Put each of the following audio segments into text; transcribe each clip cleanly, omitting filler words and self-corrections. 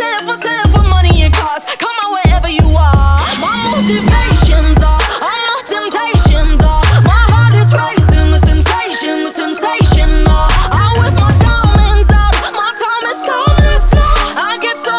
selling for money and cars. Come on wherever you are. My motivations are, all my temptations are. My heart is racing, the sensation are. I'm with my diamonds out, my time is timeless now. I get so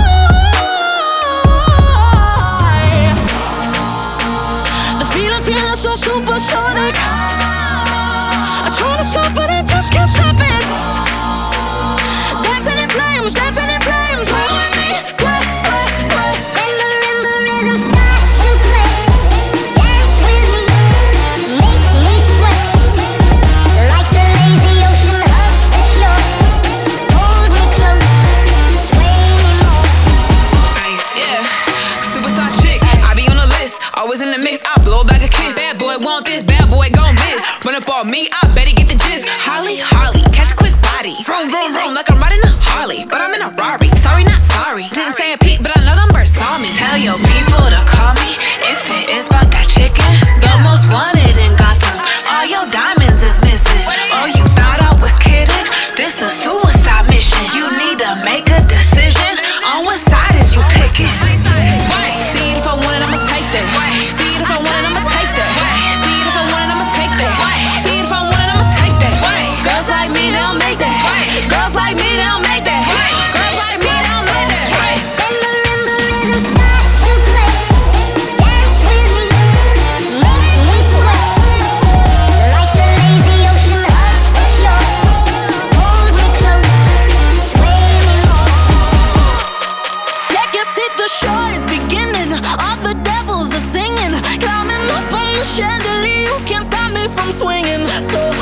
high. The feeling so supersonic. I try to stop but I just can't stop it. Dancing in flames, dancing in flames. Sweat with me, sweat, sweat, sweat. When the rhythm starts to play, dance with me, make me sweat. Like the lazy ocean hugs the shore. Hold me close, sway me more. Ice, yeah, superstar chick, I be on the list, always in the mix. I blow back a kiss. Bad boy want this, bad boy gon' miss. Run up on me, I bet he get the gist. Holly, Harley, catch a quick body. Vroom, vroom, vroom, like I'm riding a Harley, but I'm in a Rari. Sorry, not sorry. Didn't say a peep, but I know them birds saw me. Tell your people to call me if it is about that chicken. The most wanted in Gotham. All your diamonds is missing. Oh, you thought I was kidding? This a suicide mission. You need to make a decision on what side is you picking. Sway, see it if I want it, I'ma take that. See it if I want it, I'ma take that. See it if I want it, I'ma take that. See it if I want it, I'ma take that. Girls like me, they don't make that. Girls like me, they don't make that. Girls like me, they don't make that. When the rhythm starts to play, dance with me, make me sweat. Like the lazy ocean hugs the shore. Hold me close, sway me more. Take a seat, the show is beginning. All the devils are singing. Climbing up on the chandelier, you can't stop me from swinging. So